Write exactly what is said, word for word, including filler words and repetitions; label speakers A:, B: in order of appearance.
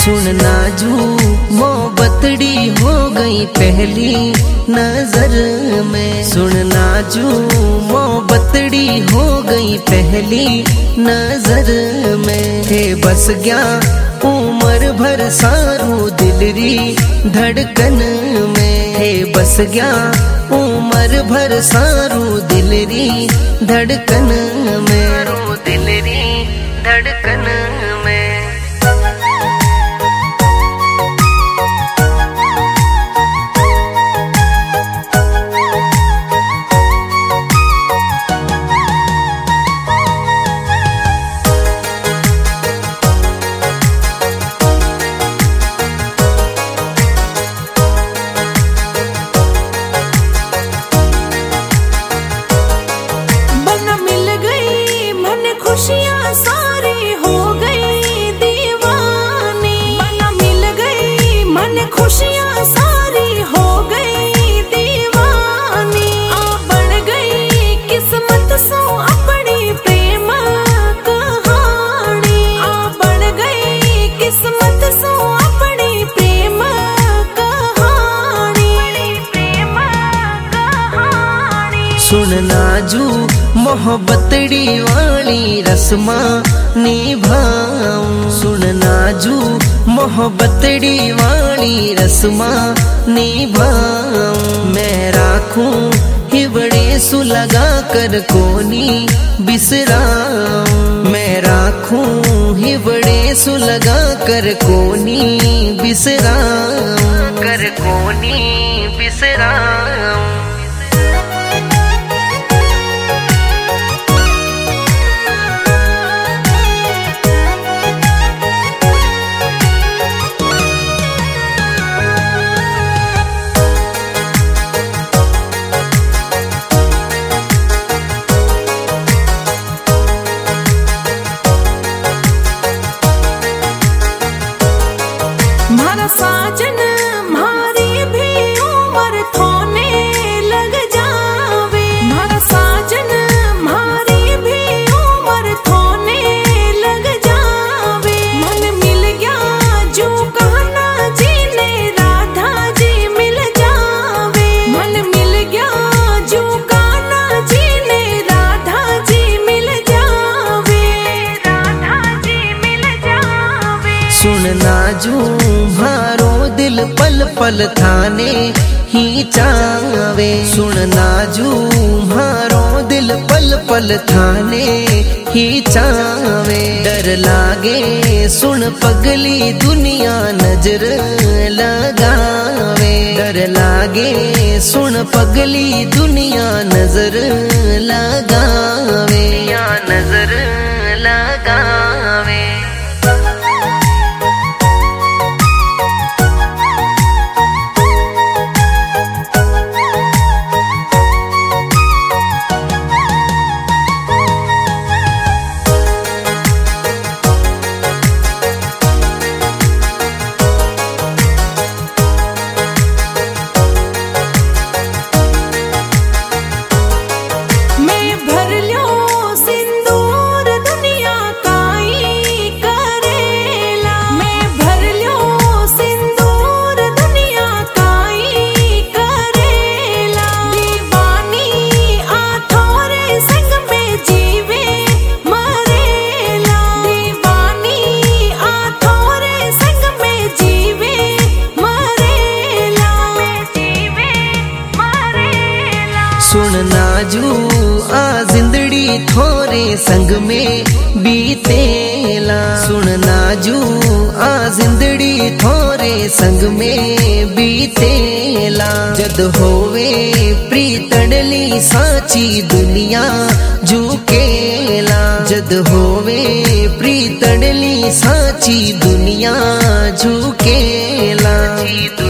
A: सुन नाजू मोहब्बतड़ी हो गई पहली नजर में। सुन नाजू मोहब्बतड़ी हो गई पहली नजर में। थे बस गया उम्र भर सारू दिलरी धड़कन में। थे बस गया उम्र भर सारू दिलरी धड़कन में। दिलरी धड़कन में।
B: खुशियाँ सारी हो गई दीवानी। बना मिल गई मन खुशियाँ सारी हो गई दीवानी। आ बढ़ गई किस्मत सो अपनी प्रेम कहानी। आ बढ़ गई किस्मत सो अपनी प्रेम कहानी। प्रेम कहानी।
A: सुन नाजू मोहब्बतड़ी वाली रस्मा निभाऊं। सुन नाजू मोहब्बतड़ी वाली रस्मा निभाऊं। मैं राखूं हिबड़े सु लगा कर कोनी बिसराऊं। मैं राखूं हिबड़े सु लगा कर कोनी बिसराऊं। कर कोनी बिसराऊं।
B: मारा साजन मारी भी उम्र थोने लग जावे। मारा साजन मारी भी उम्र थोने लग जावे। मन मिल गया जो कहना जी ने राधा जी मिल जावे। मन मिल गया जो कहना जी ने राधा जी मिल जावे। राधा जी मिल जावे।
A: सुन नाजू भारो दिल पल पल थाने ही चावे। सुन नाजू भारो दिल पल पल थाने ही चावे। डर लागे सुन पगली दुनिया नजर लगावे। डर लागे सुन पगली दुनिया नजर लगावे। या नजर लगावे। सुन नाजू आ जिंदड़ी थोरे संग में बीतेला। सुन नाजू आ जिंदड़ी थोरे संग में बीतेला। जद होवे प्रीतड़ली साची दुनिया झुकेला। जद होवे प्रीतड़ली साची दुनिया झुकेला।